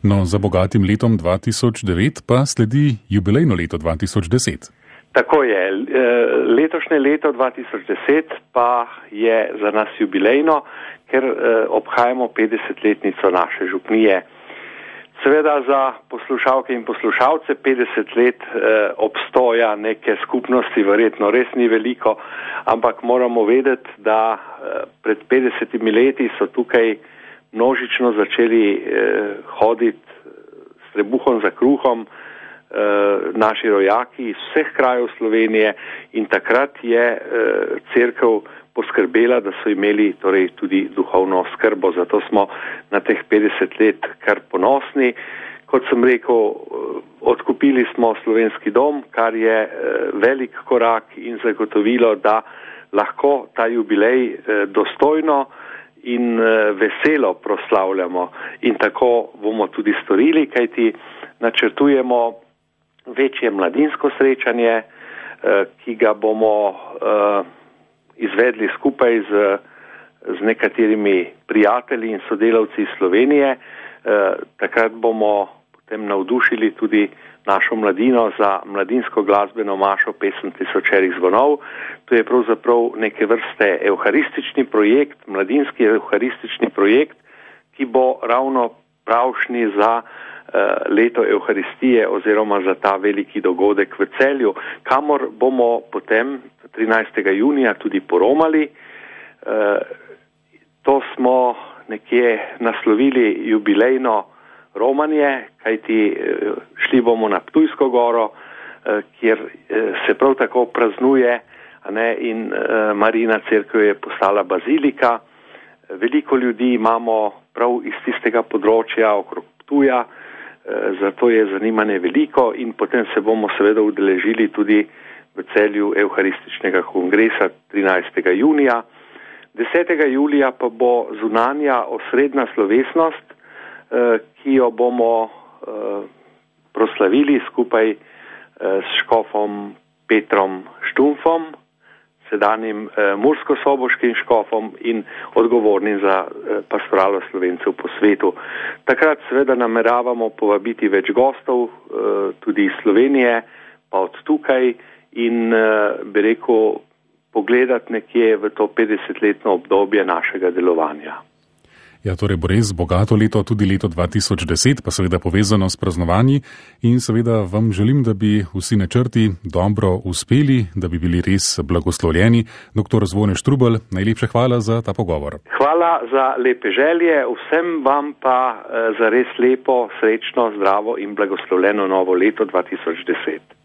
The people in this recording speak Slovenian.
No, za bogatim letom 2009 pa sledi jubilejno leto 2010. Tako je. Letošnje leto 2010 pa je za nas jubilejno, ker obhajamo 50-letnico naše župnije. Seveda za poslušalke in poslušalce 50 let obstoja neke skupnosti verjetno res ni veliko, ampak moramo vedeti, da pred 50 leti so tukaj množično začeli hoditi s trebuhom za kruhom naši rojaki iz vseh krajev Slovenije in takrat je cerkev poskrbela, da so imeli torej tudi duhovno skrbo. Zato smo na teh 50 let kar ponosni. Kot sem rekel, odkupili smo slovenski dom, kar je velik korak in zagotovilo, da lahko ta jubilej dostojno in veselo proslavljamo. In tako bomo tudi storili, kajti načrtujemo večje mladinsko srečanje, ki ga bomo izvedli skupaj z nekaterimi prijatelji in sodelavci iz Slovenije. Takrat bomo potem navdušili tudi našo mladino za mladinsko glasbeno mašo Pesem tisočerih zvonov. To je pravzaprav neke vrste evharistični projekt, mladinski evharistični projekt, ki bo ravno pravšnji za leto Evharistije oziroma za ta veliki dogodek v Celju, kamor bomo potem 13. junija tudi poromali. To smo nekje naslovili jubilejno romanje, kajti šli bomo na Ptujsko goro, kjer se prav tako praznuje, in Marijina cerkev je postala bazilika. Veliko ljudi imamo prav iz tistega področja okrog Ptuja, zato je zanimanje veliko in potem se bomo seveda udeležili tudi v Celju Evharističnega kongresa 13. junija. 10. julija pa bo zunanja osrednja slovesnost, ki jo bomo proslavili skupaj s škofom Petrom Štumfom, sedanjim murskosoboškim škofom in odgovornim za pastoralo Slovencev po svetu. Takrat seveda nameravamo povabiti več gostov, tudi iz Slovenije, pa od tukaj in bi rekel pogledati nekje v to 50-letno obdobje našega delovanja. Ja, torej bo res bogato leto, tudi leto 2010, pa seveda povezano s praznovanji in seveda vam želim, da bi vsi načrti dobro uspeli, da bi bili res blagoslovljeni. Dr. Zvone Štrukelj, najlepša hvala za ta pogovor. Hvala za lepe želje, vsem vam pa za res lepo, srečno, zdravo in blagoslovljeno novo leto 2010.